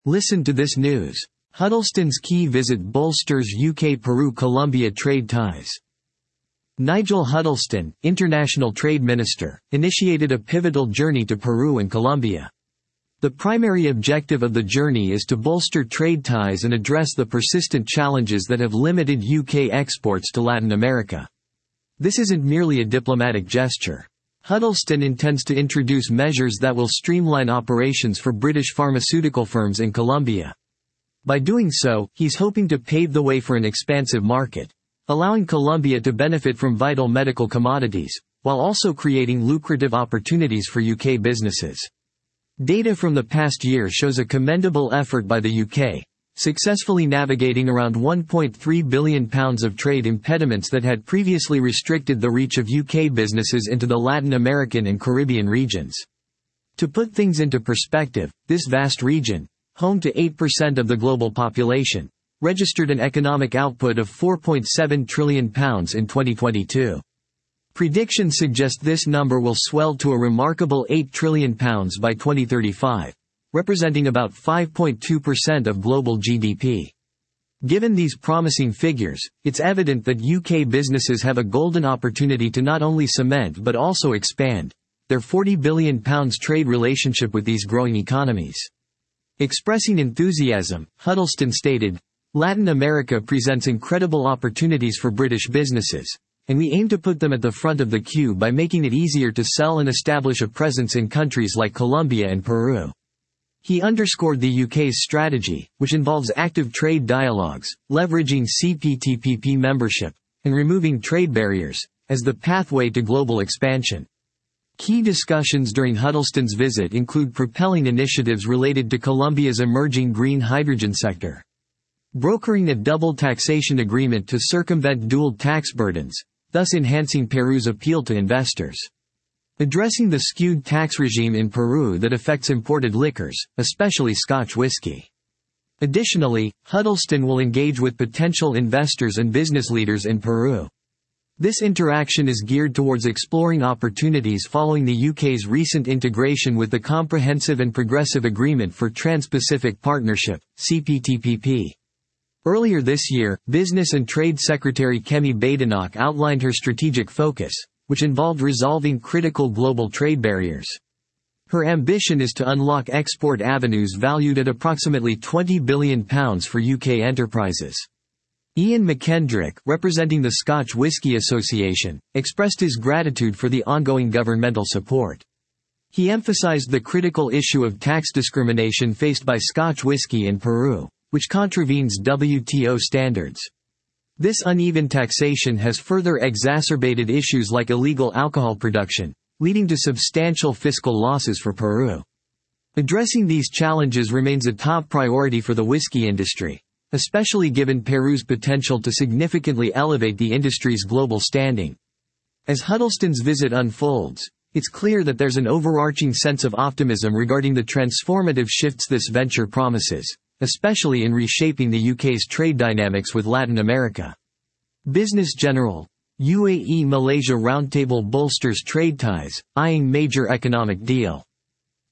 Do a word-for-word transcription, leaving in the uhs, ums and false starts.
Listen to this news. Huddleston's key visit bolsters U K-Peru-Colombia trade ties. Nigel Huddleston, International Trade Minister, initiated a pivotal journey to Peru and Colombia. The primary objective of the journey is to bolster trade ties and address the persistent challenges that have limited U K exports to Latin America. This isn't merely a diplomatic gesture. Huddleston intends to introduce measures that will streamline operations for British pharmaceutical firms in Colombia. By doing so, he's hoping to pave the way for an expansive market, allowing Colombia to benefit from vital medical commodities, while also creating lucrative opportunities for U K businesses. Data from the past year shows a commendable effort by the U K, successfully navigating around one point three billion pounds of trade impediments that had previously restricted the reach of U K businesses into the Latin American and Caribbean regions. To put things into perspective, this vast region, home to eight percent of the global population, registered an economic output of four point seven trillion pounds in twenty twenty-two. Predictions suggest this number will swell to a remarkable eight trillion pounds by twenty thirty-five, representing about five point two percent of global G D P. Given these promising figures, it's evident that U K businesses have a golden opportunity to not only cement but also expand their forty billion pounds trade relationship with these growing economies. Expressing enthusiasm, Huddleston stated, "Latin America presents incredible opportunities for British businesses, and we aim to put them at the front of the queue by making it easier to sell and establish a presence in countries like Colombia and Peru." He underscored the U K's strategy, which involves active trade dialogues, leveraging C P T P P membership, and removing trade barriers, as the pathway to global expansion. Key discussions during Huddleston's visit include propelling initiatives related to Colombia's emerging green hydrogen sector, brokering a double taxation agreement to circumvent dual tax burdens, thus enhancing Peru's appeal to investors, addressing the skewed tax regime in Peru that affects imported liquors, especially Scotch whisky. Additionally, Huddleston will engage with potential investors and business leaders in Peru. This interaction is geared towards exploring opportunities following the U K's recent integration with the Comprehensive and Progressive Agreement for Trans-Pacific Partnership, C P T P P. Earlier this year, Business and Trade Secretary Kemi Badenoch outlined her strategic focus, which involved resolving critical global trade barriers. Her ambition is to unlock export avenues valued at approximately twenty billion pounds for U K enterprises. Ian McKendrick, representing the Scotch Whisky Association, expressed his gratitude for the ongoing governmental support. He emphasized the critical issue of tax discrimination faced by Scotch whisky in Peru, which contravenes W T O standards. This uneven taxation has further exacerbated issues like illegal alcohol production, leading to substantial fiscal losses for Peru. Addressing these challenges remains a top priority for the whiskey industry, especially given Peru's potential to significantly elevate the industry's global standing. As Huddleston's visit unfolds, it's clear that there's an overarching sense of optimism regarding the transformative shifts this venture promises, especially in reshaping the U K's trade dynamics with Latin America. Business General, U A E-Malaysia Roundtable bolsters trade ties, eyeing major economic deal.